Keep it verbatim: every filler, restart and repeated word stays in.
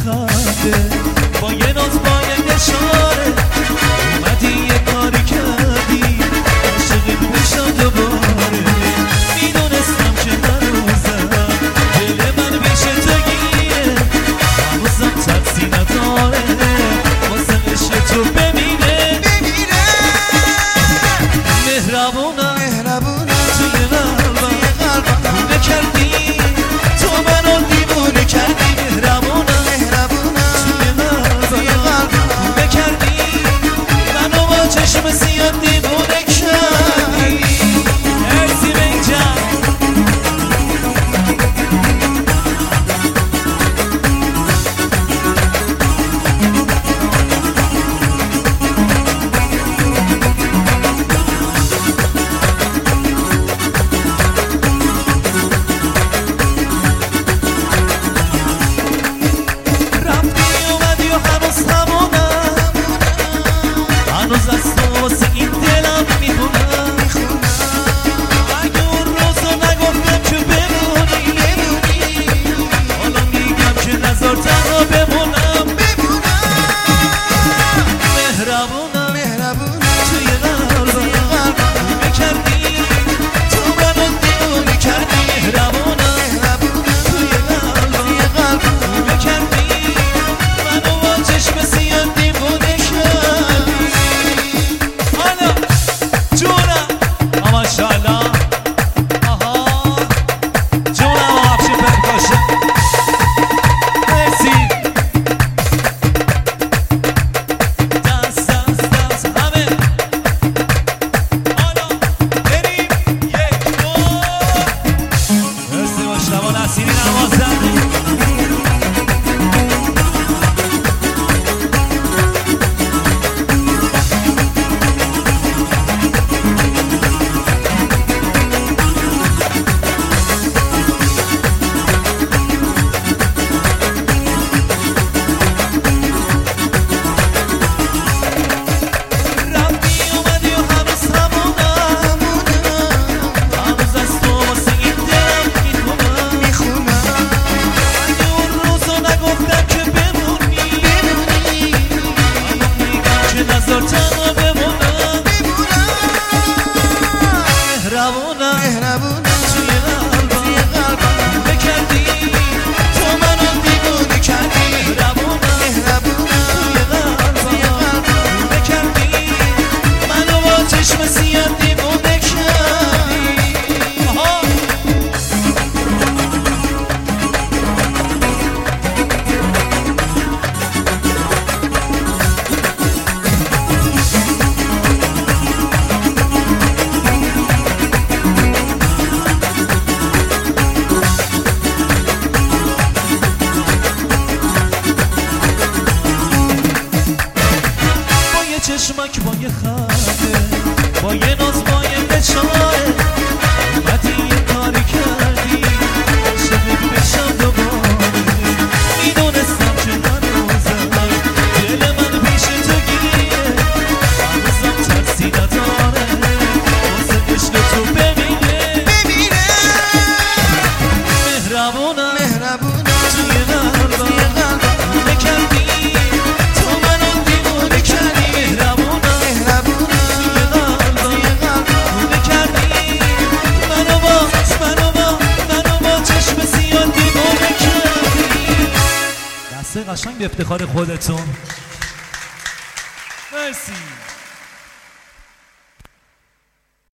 خنده با یه ناز با یه نشاره اومدی یه کاری کردی عاشقت بشم دوباره میدونستم که هنوزم دل من پیش تو گیره هنوزم ترسی نداره واسه عشق تو بمیره مهربونم توی قلبم دیوونه کردی تو منو دیوونه کردی مهربونم توی قلبم دیوونه کردی منو با چشم سیاه دیوونه کردی مرسی بینجان هنوز از تو واسه این دلم میخونم اگه اون روزو نگفتم که بمونی حالا میگم که نذار تنها بمونم مهربونم توی قلبم دیوونه کردی تو منو دیوونه کردی مهربونم توی قلبم دیوونه کردی منو با چشم سیاه دیوونه کردی ماشاءالله آها جونم و افشین پرکاشن مرسی دست دست دست همه حالا بریم یک دو مرسی مشتبه نصیری نوازنده مهربونم توی قلبم بکردی تو منو دیوونه کردی مهربونم توی قلبم بکردی منو با چشم سیاه دیوونه کردی آها چشمک با یه خنده با یه ناز با یه نشاره اومدی یه کاری کردی عاشقت بشم دوباره میدونستم که هنوزم دل من پیش تو گیره هنوزم ترسی نداره واسه عشق تو بمیره مهربونم توی قلبم دیوونه کردی تو منو دیوونه کردی قشنگ به افتخار خودتون مرسی.